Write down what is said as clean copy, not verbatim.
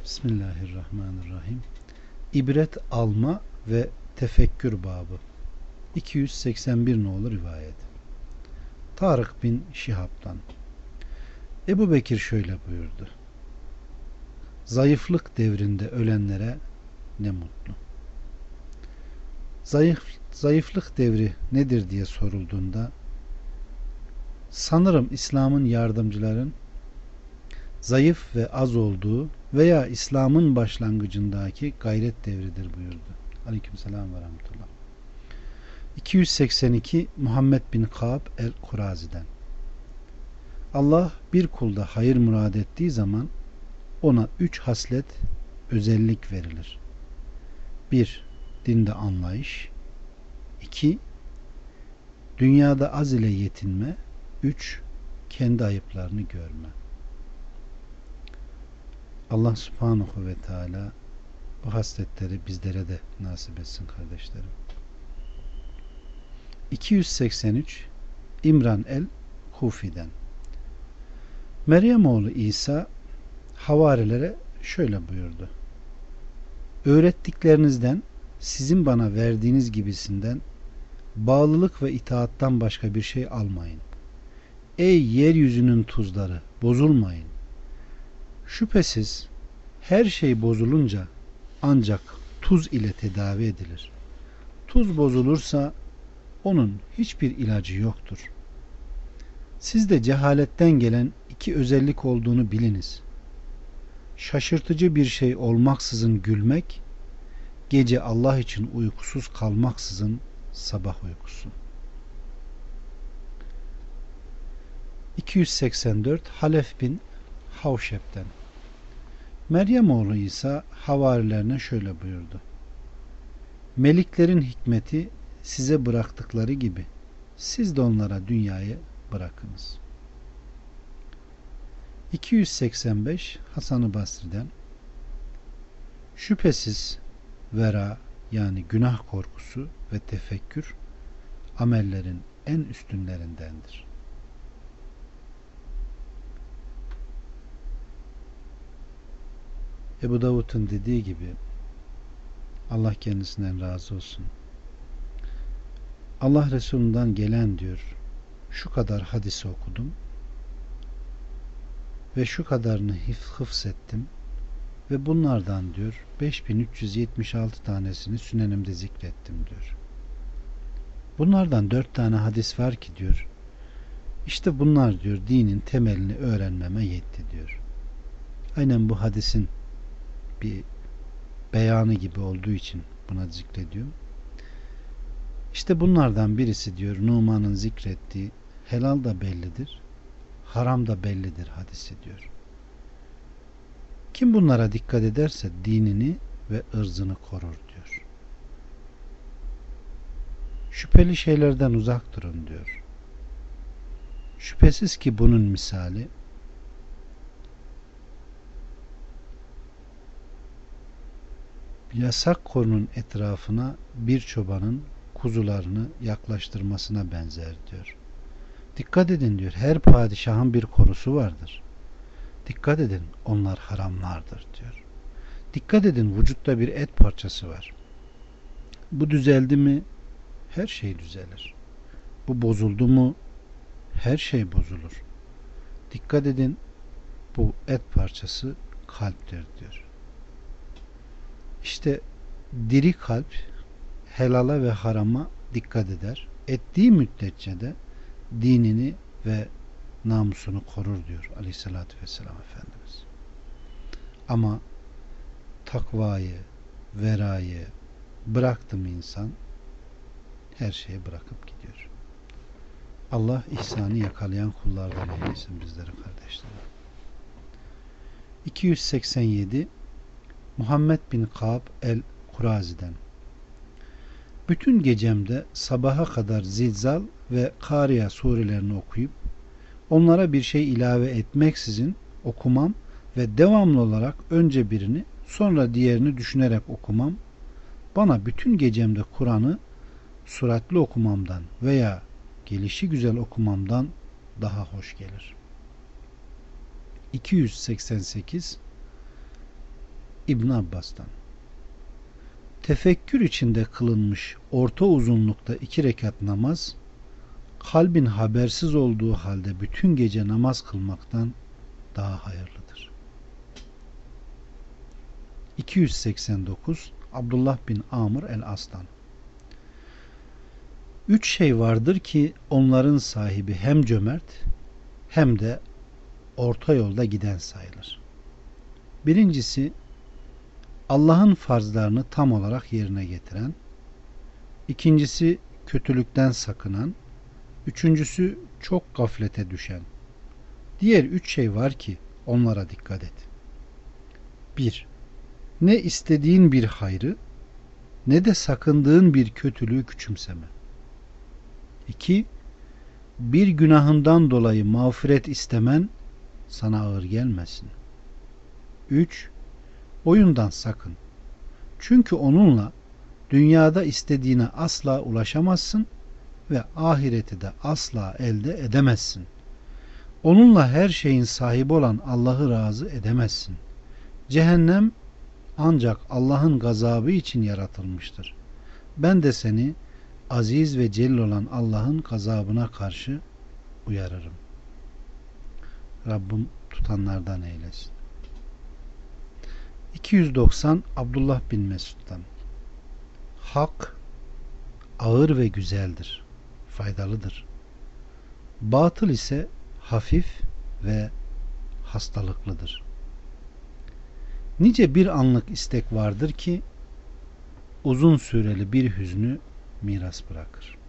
Bismillahirrahmanirrahim. İbret alma ve tefekkür babı. 281 nolu rivayet. Tarık bin Şihab'dan. Ebu Bekir şöyle buyurdu: zayıflık devrinde ölenlere ne mutlu. Zayıflık devri nedir diye sorulduğunda, sanırım İslam'ın yardımcıların zayıf ve az olduğu veya İslam'ın başlangıcındaki gayret devridir buyurdu. Aleykümselam ve rahmetullah. 282 Muhammed bin Ka'b el-Kurazi'den. Allah bir kulda hayır murad ettiği zaman ona 3 haslet özellik verilir. 1. Dinde anlayış. 2. Dünyada az ile yetinme. 3. Kendi ayıplarını görme. Allah subhanahu ve teala bu hasletleri bizlere de nasip etsin kardeşlerim. 283 İmran el-Kufi'den. Meryem oğlu İsa havarilere şöyle buyurdu: öğrettiklerinizden, sizin bana verdiğiniz gibisinden bağlılık ve itaattan başka bir şey almayın. Ey yeryüzünün tuzları, bozulmayın. Şüphesiz her şey bozulunca ancak tuz ile tedavi edilir. Tuz bozulursa onun hiçbir ilacı yoktur. Sizde cehaletten gelen 2 özellik olduğunu biliniz. Şaşırtıcı bir şey olmaksızın gülmek, gece Allah için uykusuz kalmaksızın sabah uykusu. 284 Halef bin Havşep'ten. Meryem oğlu İsa havarilerine şöyle buyurdu: meliklerin hikmeti size bıraktıkları gibi siz de onlara dünyayı bırakınız. 285 Hasan-ı Basri'den. Şüphesiz vera, yani günah korkusu ve tefekkür amellerin en üstünlerindendir. Ebu Davud'un dediği gibi, Allah kendisinden razı olsun, Allah Resulü'nden gelen diyor, şu kadar hadisi okudum ve şu kadarını hıfzettim ve bunlardan diyor 5376 tanesini sünenimde zikrettim diyor. Bunlardan 4 tane hadis var ki diyor, işte bunlar diyor dinin temelini öğrenmeme yetti diyor. Aynen bu hadisin bir beyanı gibi olduğu için buna zikrediyorum. İşte bunlardan birisi diyor Numan'ın zikrettiği helal da bellidir, haram da bellidir hadisi diyor. Kim bunlara dikkat ederse dinini ve ırzını korur diyor. Şüpheli şeylerden uzak durun diyor. Şüphesiz ki bunun misali yasak konunun etrafına bir çobanın kuzularını yaklaştırmasına benzer diyor. Dikkat edin diyor, her padişahın bir korusu vardır. Dikkat edin, onlar haramlardır diyor. Dikkat edin, vücutta bir et parçası var. Bu düzeldi mi her şey düzelir. Bu bozuldu mu her şey bozulur. Dikkat edin, bu et parçası kalptir diyor. İşte diri kalp helala ve harama dikkat eder. Ettiği müddetçe de dinini ve namusunu korur diyor Aleyhisselatü Vesselam Efendimiz. Ama takvayı, verayı bıraktı mı insan her şeyi bırakıp gidiyor. Allah ihsanı yakalayan kullardan eylesin bizleri kardeşlerim. 287 Muhammed bin Ka'b el-Kurazi'den. Bütün gecemde sabaha kadar Zilzal ve Kariya surelerini okuyup onlara bir şey ilave etmeksizin okumam ve devamlı olarak önce birini sonra diğerini düşünerek okumam bana bütün gecemde Kur'an'ı suratlı okumamdan veya gelişi güzel okumamdan daha hoş gelir. 288 İbn Abbas'tan. Tefekkür içinde kılınmış orta uzunlukta 2 rekat namaz, kalbin habersiz olduğu halde bütün gece namaz kılmaktan daha hayırlıdır. 289 Abdullah bin Amr el-As'tan. 3 şey vardır ki onların sahibi hem cömert hem de orta yolda giden sayılır. Birincisi, Allah'ın farzlarını tam olarak yerine getiren. İkincisi, kötülükten sakınan. Üçüncüsü, çok gaflete düşen. Diğer 3 şey var ki onlara dikkat et. 1. Ne istediğin bir hayrı ne de sakındığın bir kötülüğü küçümseme. 2. Bir günahından dolayı mağfiret istemen sana ağır gelmesin. 3. Oyundan sakın. Çünkü onunla dünyada istediğine asla ulaşamazsın ve ahireti de asla elde edemezsin. Onunla her şeyin sahibi olan Allah'ı razı edemezsin. Cehennem ancak Allah'ın gazabı için yaratılmıştır. Ben de seni aziz ve celil olan Allah'ın gazabına karşı uyarırım. Rabbim tutanlardan eylesin. 290 Abdullah bin Mesud'dan. Hak ağır ve güzeldir, faydalıdır. Batıl ise hafif ve hastalıklıdır. Nice bir anlık istek vardır ki uzun süreli bir hüznü miras bırakır.